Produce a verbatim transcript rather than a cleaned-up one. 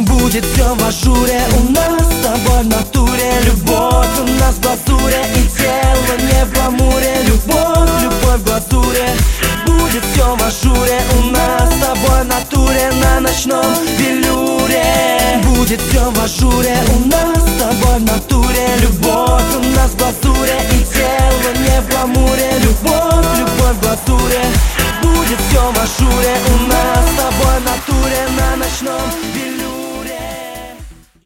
Будет все в ажуре, у нас с тобой в натуре. Любовь у нас в глазуре, и тело не в гламуре. Любовь, любовь в глазуре. Будет все в ажуре, у нас с тобой в натуре. На ночном велюре. Будет все в ажуре, у нас с тобой в натуре. Любовь у нас в глазуре, и тело не в гламуре. Любовь, любовь в глазуре. Будет все в ажуре.